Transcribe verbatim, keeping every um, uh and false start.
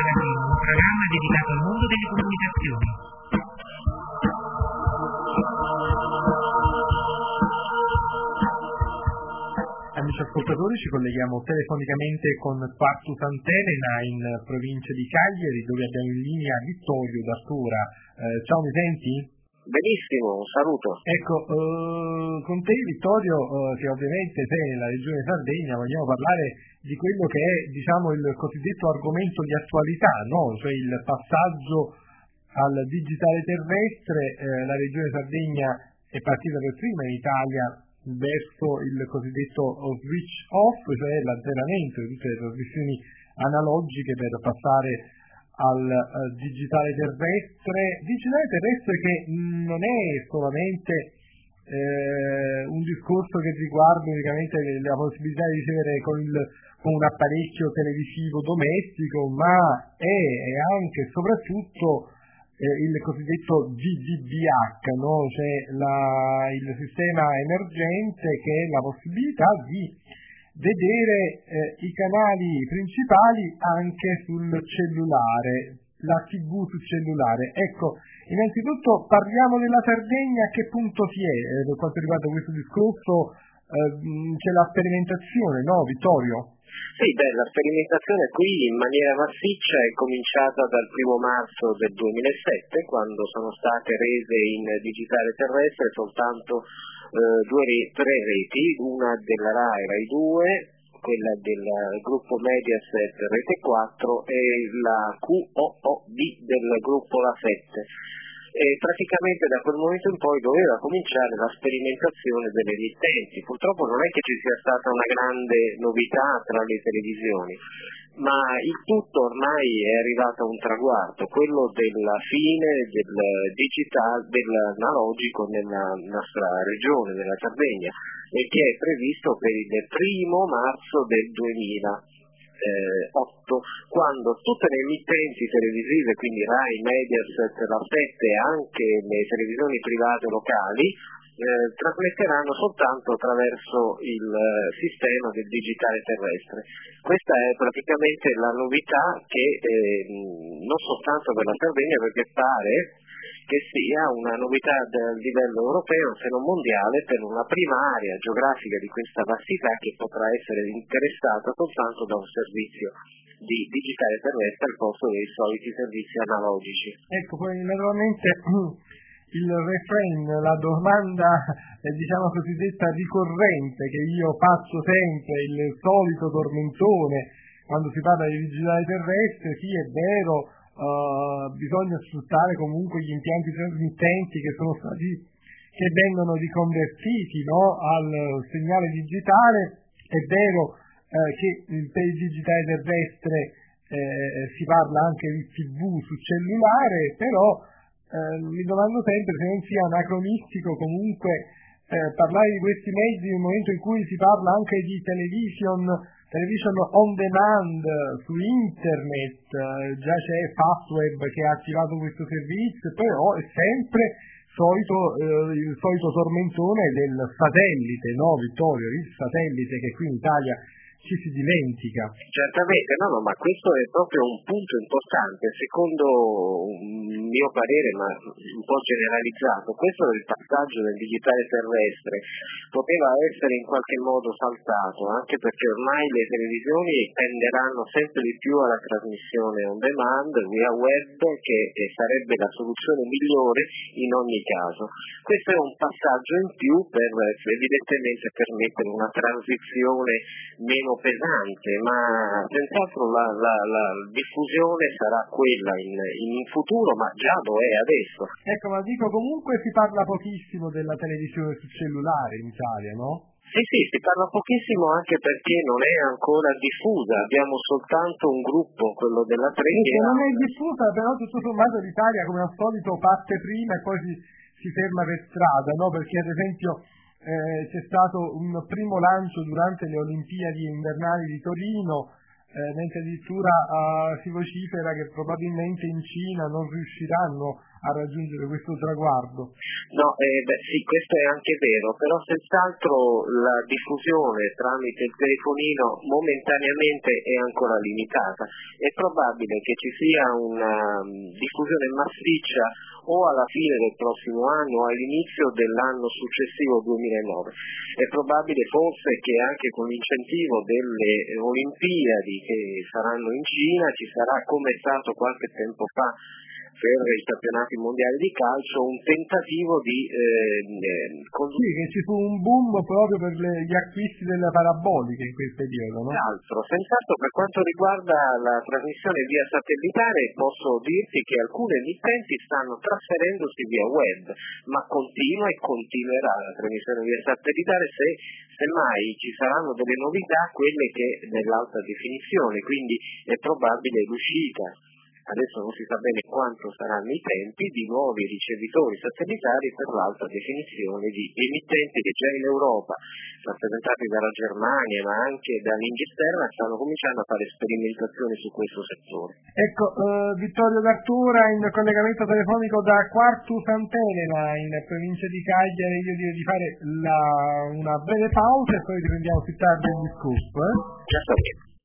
Magazzino, un programma dedicato al mondo delle comunicazioni. Amici ascoltatori, ci colleghiamo telefonicamente con Quartu Sant'Elena in provincia di Cagliari, dove abbiamo in linea Vittorio D'Artura. Eh, ciao, mi senti? Benissimo, un saluto. Ecco, eh, con te Vittorio, eh, che ovviamente sei nella regione Sardegna, vogliamo parlare di quello che è, diciamo, il cosiddetto argomento di attualità, no? Cioè il passaggio al digitale terrestre. Eh, la regione Sardegna è partita per prima in Italia verso il cosiddetto switch off, cioè l'azzeramento di tutte le trasmissioni analogiche per passare al uh, digitale terrestre, digitale terrestre che mh, non è solamente eh, un discorso che riguarda unicamente la possibilità di ricevere con, il, con un apparecchio televisivo domestico, ma è, è anche e soprattutto eh, il cosiddetto G G B H, no? Cioè la, il sistema emergente, che è la possibilità di vedere eh, i canali principali anche sul cellulare, la tivù sul cellulare. Ecco, innanzitutto parliamo della Sardegna. A che punto si è eh, per quanto riguarda questo discorso? Eh, c'è la sperimentazione, no Vittorio? Sì, beh, la sperimentazione qui in maniera massiccia è cominciata dal primo marzo del duemilasette, quando sono state rese in digitale terrestre soltanto eh, due re- tre reti, una della Rai, Rai due, quella del gruppo Mediaset Rete quattro e la Q O O D del gruppo La sette. E praticamente da quel momento in poi doveva cominciare la sperimentazione delle emittenti. Purtroppo non è che ci sia stata una grande novità tra le televisioni, ma il tutto ormai è arrivato a un traguardo, quello della fine del digitale, dell'analogico nella nostra regione, nella Sardegna, e che è previsto per il primo marzo del duemilaotto, quando tutte le emittenti televisive, quindi Rai, Mediaset, La sette e anche le televisioni private locali, eh, trasmetteranno soltanto attraverso il eh, sistema del digitale terrestre. Questa è praticamente la novità che eh, non soltanto per la Sardegna, perché pare che sia una novità del livello europeo, se non mondiale, per una prima area geografica di questa vastità che potrà essere interessata soltanto da un servizio di digitale terrestre al posto dei soliti servizi analogici. Ecco, poi naturalmente il refrain, la domanda eh, diciamo cosiddetta ricorrente che io faccio sempre, il solito tormentone quando si parla di digitale terrestre: sì, è vero, uh, bisogna sfruttare comunque gli impianti trasmittenti che sono stati, che vengono riconvertiti, no, al segnale digitale. È vero eh, che per il digitale terrestre eh, si parla anche di tivù su cellulare, però Eh, mi domando sempre se non sia anacronistico comunque eh, parlare di questi mezzi nel momento in cui si parla anche di television, television on demand su internet. Eh, già c'è Fastweb che ha attivato questo servizio, però è sempre solito, eh, il solito tormentone del satellite, no Vittorio? Il satellite che qui in Italia ci si dimentica. Certamente, no, no, ma questo è proprio un punto importante, secondo un mio parere, ma un po' generalizzato. Questo del passaggio del digitale terrestre poteva essere in qualche modo saltato, anche perché ormai le televisioni tenderanno sempre di più alla trasmissione on demand via web, che sarebbe la soluzione migliore in ogni caso. Questo è un passaggio in più per evidentemente permettere una transizione meno pesante, ma senz'altro la, la, la diffusione sarà quella in, in futuro, ma già lo è adesso. Ecco, ma dico, comunque si parla pochissimo della televisione sul cellulare in Italia, no? Sì, sì, si parla pochissimo anche perché non è ancora diffusa, abbiamo soltanto un gruppo, quello della tre. Che non è diffusa, però tutto sommato l'Italia come al solito parte prima e poi si, si ferma per strada, no? Perché ad esempio Eh, c'è stato un primo lancio durante le Olimpiadi invernali di Torino, eh, mentre addirittura eh, si vocifera che probabilmente in Cina non riusciranno a raggiungere questo traguardo. No, eh, beh, sì, questo è anche vero, però senz'altro la diffusione tramite il telefonino momentaneamente è ancora limitata. È probabile che ci sia una um, diffusione massiccia o alla fine del prossimo anno o all'inizio dell'anno successivo duemilanove. È probabile forse che anche con l'incentivo delle Olimpiadi che saranno in Cina ci sarà, come è stato qualche tempo fa per i campionati mondiali di calcio, un tentativo di eh, condu- sì, che ci fu un boom proprio per le, gli acquisti delle paraboliche in quel periodo, no? Senz'altro, senz'altro per quanto riguarda la trasmissione via satellitare posso dirti che alcune emittenti stanno trasferendosi via web, ma continua e continuerà la trasmissione via satellitare se semmai ci saranno delle novità, quelle che nell'alta definizione, quindi è probabile l'uscita. Adesso non si sa bene quanto saranno i tempi di nuovi ricevitori satellitari per l'alta definizione di emittenti che già in Europa, rappresentati dalla Germania ma anche dall'Inghilterra, stanno cominciando a fare sperimentazioni su questo settore. Ecco, eh, Vittorio D'Artura in collegamento telefonico da Quartus Antenna in provincia di Cagliari. Io direi di fare la, una breve pausa e poi riprendiamo più tardi il discorso. Eh? Certamente.